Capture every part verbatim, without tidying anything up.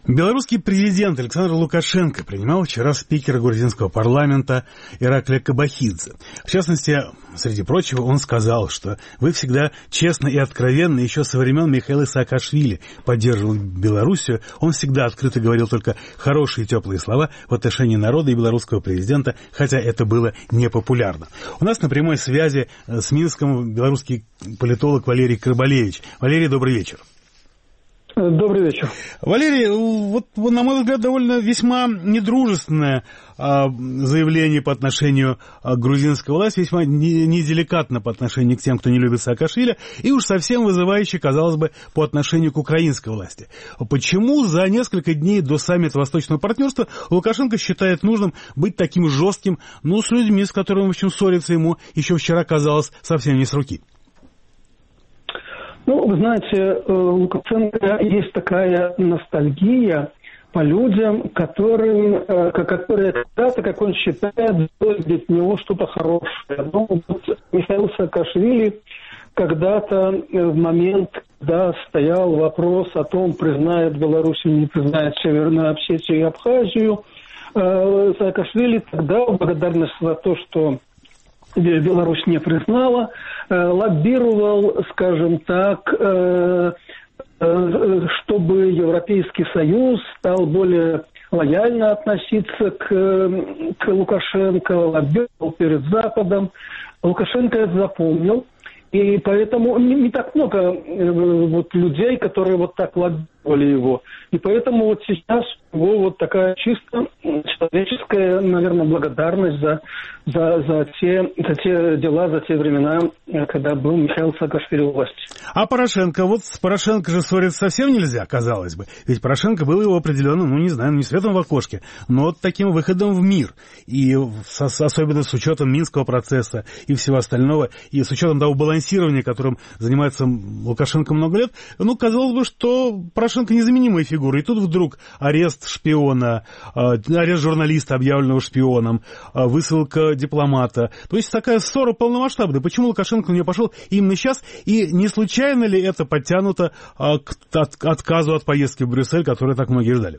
Белорусский президент Александр Лукашенко принимал вчера спикера грузинского парламента Ираклия Кабахидзе. В частности, среди прочего, он сказал, что вы всегда честно и откровенно еще со времен Михаила Саакашвили поддерживал Белоруссию. Он всегда открыто говорил только хорошие и теплые слова в отношении народа и белорусского президента, хотя это было непопулярно. У нас на прямой связи с Минском белорусский политолог Валерий Крыбалевич. Валерий, добрый вечер. Добрый вечер. Валерий, вот, на мой взгляд, довольно весьма недружественное а, заявление по отношению к грузинской власти, весьма неделикатно по отношению к тем, кто не любит Саакашвили, и уж совсем вызывающе, казалось бы, по отношению к украинской власти. Почему за несколько дней до саммита Восточного партнерства Лукашенко считает нужным быть таким жестким, ну, с людьми, с которыми, в общем, ссориться ему еще вчера казалось совсем не с руки? Ну, вы знаете, у Лукашенко есть такая ностальгия по людям, которым, которые когда-то, как он считает, сделали для него что-то хорошее. Ну, вот Михаил Саакашвили когда-то, в момент, когда стоял вопрос о том, признает Беларусь или не признает Северную Осетию и Абхазию, Саакашвили тогда, в благодарность за то, что Беларусь не признала, лоббировал, скажем так, чтобы Европейский Союз стал более лояльно относиться к, к Лукашенко, лоббировал перед Западом. Лукашенко это запомнил. И поэтому не, не так много э, вот, людей, которые вот так лоббировали его. И поэтому вот сейчас у него вот такая чисто человеческая, наверное, благодарность за, за, за, те, за те дела, за те времена, когда был Михаил Саакашвили у власти. А Порошенко? Вот с Порошенко же ссориться совсем нельзя, казалось бы. Ведь Порошенко был его определенным, ну не знаю, не светом в окошке, но вот таким выходом в мир. И с, особенно с учетом Минского процесса и всего остального, и с учетом того балансирования, которым занимается Лукашенко много лет, ну, казалось бы, что Порошенко незаменимая фигура. И тут вдруг арест шпиона, арест журналиста, объявленного шпионом, высылка дипломата. То есть такая ссора полномасштабная. Почему Лукашенко на нее пошел именно сейчас? И не случайно ли это подтянуто к отказу от поездки в Брюссель, которую так многие ждали?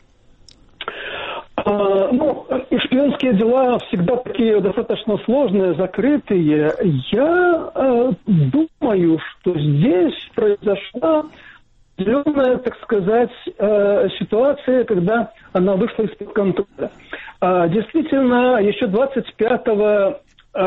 А, ну, и шпионские дела всегда такие достаточно сложные, закрытые. Я э, думаю, что здесь произошла определенная, так сказать, э, ситуация, когда она вышла из-под контроля. А, действительно, еще двадцать пятого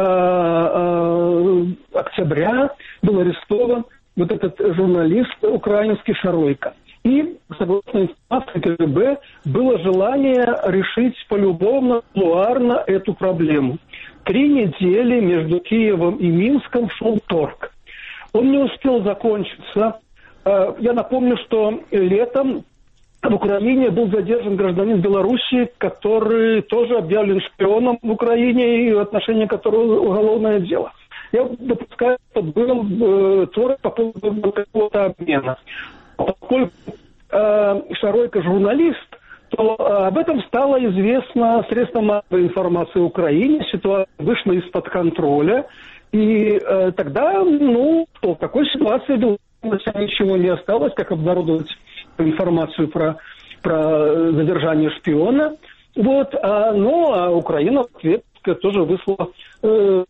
октября был арестован вот этот журналист украинский Шаройко. И, согласно информации КГБ, было желание решить полюбовно, кулуарно эту проблему. Три недели между Киевом и Минском шел торг. Он не успел закончиться. Я напомню, что летом в Украине был задержан гражданин Беларуси, который тоже объявлен шпионом в Украине и в отношении которого уголовное дело. Я допускаю, что был э, торг по поводу какого-то обмена. Поскольку э, Шаройко журналист, то э, об этом стало известно средством массовой информации в Украине, ситуация вышла из-под контроля, и э, тогда, ну, в такой ситуации ничего не осталось, как обнародовать информацию про, про задержание шпиона. Вот, а, ну, а Украина в ответ тоже выслала э,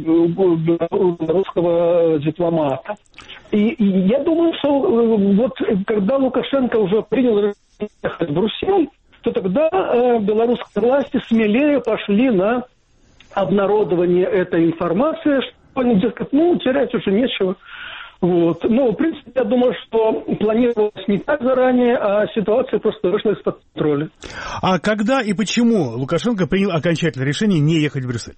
русского дипломата. И, и я думаю, что э, вот когда Лукашенко уже принял решение ехать в Брюссель, то тогда э, белорусские власти смелее пошли на обнародование этой информации, что они, дескать, ну, терять уже нечего. Вот. Ну, в принципе, я думаю, что планировалось не так заранее, а ситуация просто вышла из-под контроля. А когда и почему Лукашенко принял окончательное решение не ехать в Брюссель?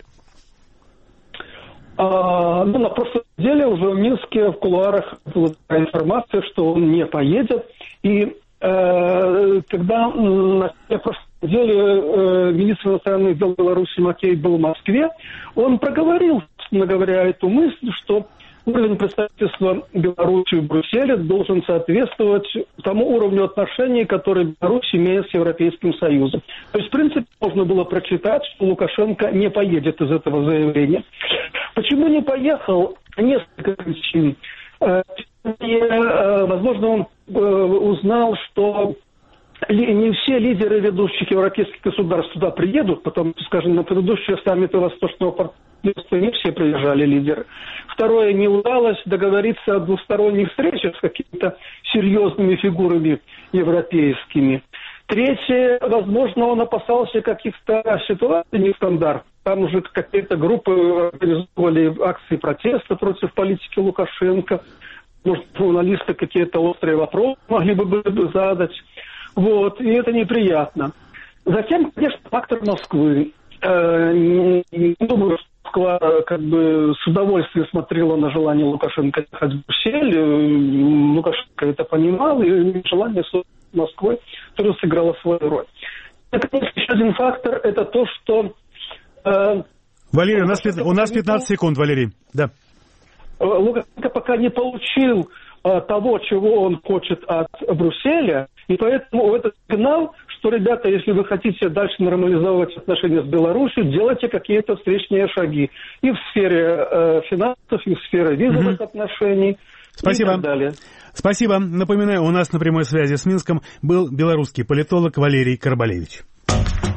А, ну, на прошлой неделе уже в Минске в кулуарах была информация, что он не поедет. И э, когда на прошлой неделе э, министр иностранных дел Беларуси Макей был в Москве, он проговорил, собственно говоря, эту мысль, что уровень представительства Беларуси в Брюсселе должен соответствовать тому уровню отношений, который Беларусь имеет с Европейским Союзом. То есть, в принципе, можно было прочитать, что Лукашенко не поедет из этого заявления. Почему не поехал? Несколько причин. Возможно, он узнал, что не все лидеры ведущих европейских государств туда приедут, потому что, скажем, на предыдущие саммиты Восточного партнерства не все приезжали лидеры. Второе, не удалось договориться о двусторонних встречах с какими-то серьезными фигурами европейскими. Третье, возможно, он опасался каких-то ситуаций нестандартных. Там уже какие-то группы организовывали акции протеста против политики Лукашенко. Может, журналисты какие-то острые вопросы могли бы задать. Вот, и это неприятно. Затем, конечно, фактор Москвы. Э, не, не думаю, что Москва как бы с удовольствием смотрела на желание Лукашенко ехать в Брюссель. Лукашенко это понимал, и желание Москвы тоже сыграло свою роль. И, конечно, еще один фактор – это то, что… Э, Валерий, у нас, у нас пятнадцать секунд, Валерий. Да. Лукашенко пока не получил э, того, чего он хочет от Брюсселя, и поэтому это сигнал, что, ребята, если вы хотите дальше нормализовывать отношения с Беларусью, делайте какие-то встречные шаги и в сфере э, финансов, и в сфере визовых угу. отношений. Спасибо. И так далее. Спасибо. Напоминаю, у нас на прямой связи с Минском был белорусский политолог Валерий Карбалевич.